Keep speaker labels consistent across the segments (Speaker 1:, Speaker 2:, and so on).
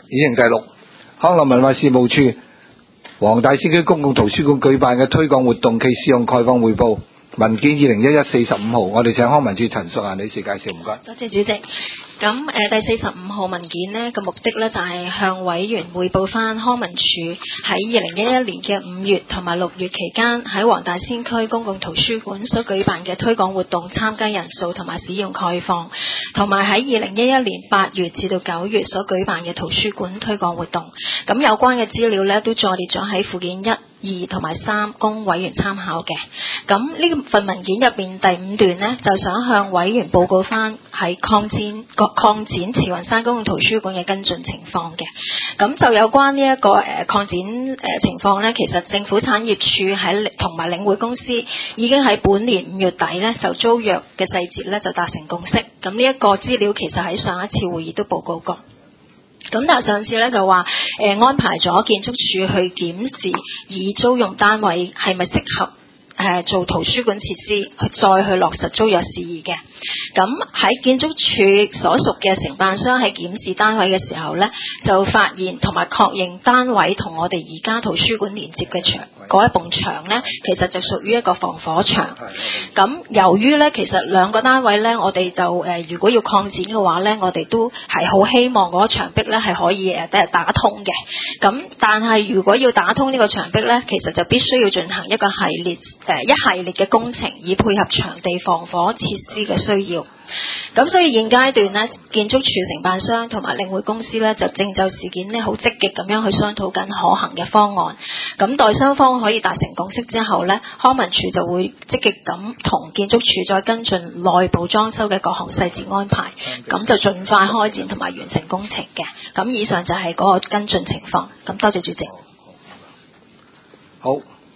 Speaker 1: 議程第6，康樂文化事務處黃大仙區公共圖書館舉辦嘅推廣活動暨試用概況匯報文件2011-45號，我哋請康文署陳淑嫻女士介紹，唔該。
Speaker 2: 多謝主席。咁第45號文件呢個目的呢，就係向委員匯報翻康文署喺2011年嘅5月同埋6月期間喺黃大仙區公共圖書館所舉辦嘅推廣活動參加人數同埋使用概況，同埋喺2011年8月至到9月所舉辦嘅圖書館推廣活動。咁有關嘅資料呢，都載列咗喺附件1、2同埋3供委員參考嘅。咁呢份文件入邊第5段呢，就想向委員報告翻喺擴展慈雲山公共圖書館嘅跟進情況嘅。咁就有關呢一個擴展情況呢，其實政府產業署喺同埋領匯公司已經喺本年5月底呢，就租約嘅細節呢，就達成共識。咁呢一個資料其實喺上一次會議都報告過。咁但係上次咧就話安排咗建築署去檢視已租用單位係咪適合做圖書館設施，再去落實租約事宜嘅。咁喺建築署所屬嘅承辦商喺檢視單位嘅時候呢，就發現同埋確認單位同我哋而家圖書館連接嘅牆嗰一埲牆呢，其實就屬於一個防火牆。咁由於呢，其實兩個單位呢，我哋就如果要擴展嘅話呢，我哋都係好希望嗰個牆壁呢係可以打通嘅。咁但係如果要打通呢個牆壁呢，其實就必須要進行一個一系列嘅工程，以配合場地防火設施嘅需要。咁所以現階段呢，建築署承辦商同埋領匯公司呢，就正就事件呢好積極咁樣去商討緊可行嘅方案。咁待雙方可以達成共識之後呢，康文署就會積極咁同建築署再跟進內部裝修嘅各項細節安排，咁就盡快開展同埋完成工程嘅。咁以上就係嗰個跟進情況。咁多謝主席。
Speaker 1: 好，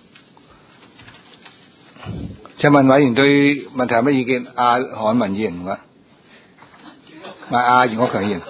Speaker 1: 請問委員對問題有乜意見？何文議員唔該，袁國強議員。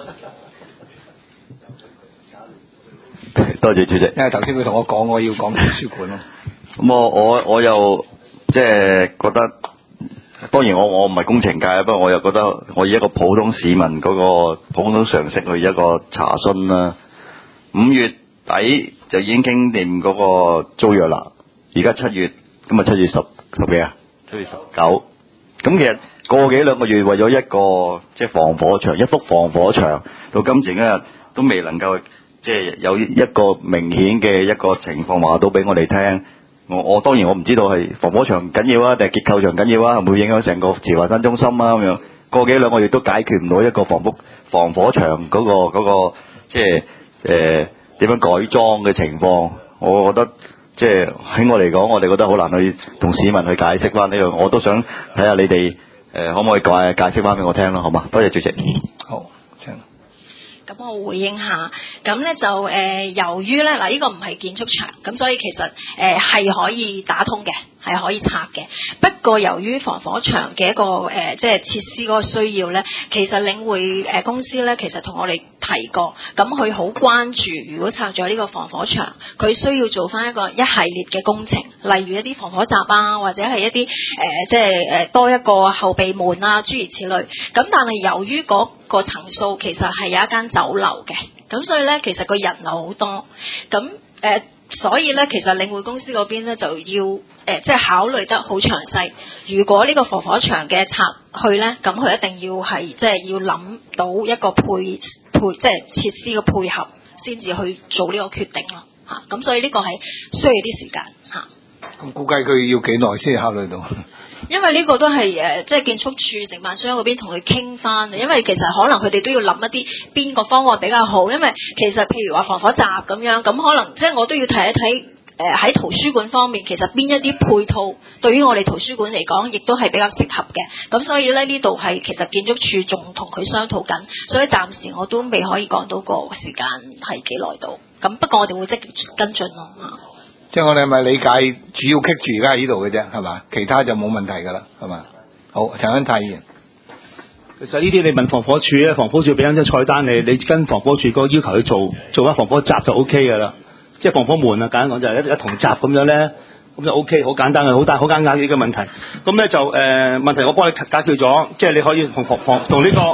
Speaker 3: 多謝主席。
Speaker 1: 因為頭先佢同我講，我要講圖書館咯。
Speaker 3: 咁我又即係覺得，當然我唔係工程界，不過我又覺得我以一個普通市民嗰個普通常識去一個查詢啦。5月底就已經傾掂嗰個租約啦，而家7月，咁啊7月10幾啊？7月19。咁其實個幾兩個月為咗一個即係防火牆，一幅防火牆，到今時今日都未能夠即係有一個明顯嘅一個情況話到俾我哋聽。我當然我唔知道係防火牆緊要啊，定係結構牆緊要啊，會唔會影響成個慈雲山中心啊咁樣？個幾兩個月都解決唔到一個防火牆嗰個即係點樣改裝嘅情況。我覺得即係喺我嚟講，我哋覺得好難去同市民去解釋翻呢樣。我都想睇下你哋可唔可以解釋翻俾我聽咯，好嘛？多謝主席。
Speaker 1: 好，請。
Speaker 2: 咁我回應下，咁呢就由於呢嗱，呢個唔係建築牆，咁所以其實係可以打通嘅，係可以拆嘅。不過由於防火牆嘅一個即係設施嗰個需要呢，其實領匯公司呢，其實同我哋提過，咁佢好關注，如果拆咗呢個防火牆，佢需要做翻一個一系列嘅工程，例如一啲防火閘啊，或者係一啲即係多一個後備門啊，諸如此類。咁但係由於嗰個層數其實係有一間酒樓嘅，咁所以呢，其實個人流好多，咁所以呢，其實領匯公司嗰邊呢，就要即係考慮得好詳細。如果呢個防火牆嘅拆去呢，咁佢一定要係即係要諗到一個配即係設施嘅配合，先至去做呢個決定咯嚇。咁所以呢個係需要啲時間嚇。
Speaker 1: 咁估計佢要幾耐先考慮到？
Speaker 2: 因為呢個都係即係建築署承辦商嗰邊同佢傾翻，因為其實可能佢哋都要諗一啲邊個方案比較好，因為其實譬如話防火閘咁樣，咁可能即係我都要睇一睇喺圖書館方面，其實邊一啲配套對於我哋圖書館嚟講，亦都係比較適合嘅。咁所以咧呢度係其實建築署仲同佢商討緊，所以暫時我都未可以講到個時間係幾耐到。咁不過我哋會積極跟進咯嚇。
Speaker 1: 即係我哋係咪理解主要棘住而家喺呢度嘅啫，係嘛？其他就冇問題㗎啦，係嘛？好，陳恩泰議員。
Speaker 4: 其實呢啲你問防火處咧，防火處俾緊張菜單你跟防火處嗰個要求去做翻防火閘就 O K 㗎啦。即係防火門啊，簡單講就係一銅閘咁樣咧，咁就 O K， 好簡單嘅，好簡單嘅問題。咁咧就問題我幫你解決咗，即係你可以同呢個。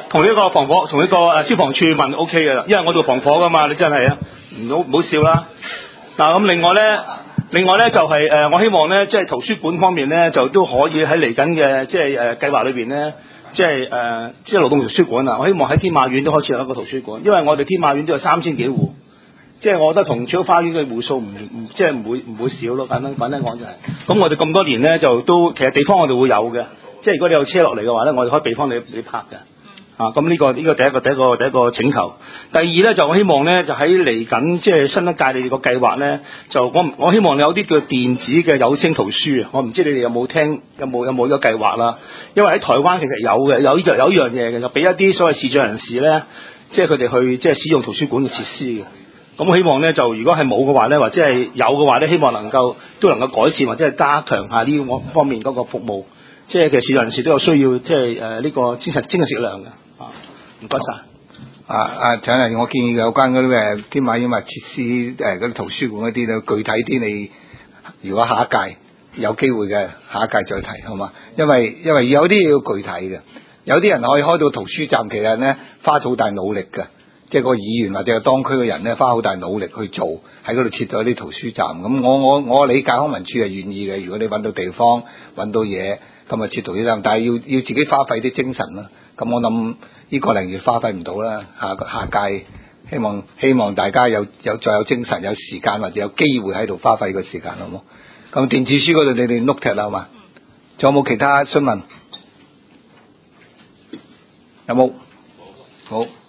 Speaker 4: 同呢個防火同呢個消防處問 O K 嘅啦，因為我做防火噶嘛，你真係啊，唔好笑啦。嗱咁另外咧就係我希望咧即係圖書館方面咧就都可以喺嚟緊嘅即係計劃裏邊咧。即係勞動圖書館啊！我希望喺天馬苑都開始有一個圖書館，因為我哋天馬苑都有3000幾戶，即係我覺得同珠花園嘅戶數唔會少咯。簡單講就係、是，咁我哋咁多年咧就都其實地方我哋會有嘅，即係如果你有車落嚟嘅話咧，我哋可以俾方你泊嘅。咁呢個第一個請求。第二咧就我希望咧就喺嚟緊即係新一屆你哋個計劃咧，就我希望你有啲叫電子嘅有聲圖書啊！我唔知你哋有冇呢個計劃啦？因為喺台灣其實有嘅，有一樣嘢嘅，就俾一啲所謂視障人士咧，即係佢哋去即係使用圖書館嘅設施嘅。咁我希望咧就如果係冇嘅話咧，或者係有嘅話咧，希望都能夠改善或者係加強下呢個方面嗰個服務。即係其實視障人士都有需要，即係呢個精神食糧嘅。唔該晒。
Speaker 1: 請嚟，我建議有關嗰啲天馬苑物設施嗰啲圖書館嗰啲咧，具體啲你如果下一屆有機會嘅，下一屆再提好嘛？因為有啲嘢要具體嘅，有啲人可以開到圖書站，其實咧花好大努力嘅，即係個議員或者係當區嘅人咧花好大努力去做，喺嗰度設咗啲圖書站。咁我理解康文署係願意嘅，如果你揾到地方揾到嘢，咁啊設圖書站，但係要自己花費啲精神啦。咁我諗呢個零月花費唔到啦，下屆希望大家有再有精神有時間或者有機會喺度花費個時間好冇？咁電子書嗰度你哋 note 啦嘛？仲有冇其他詢問？有冇？好。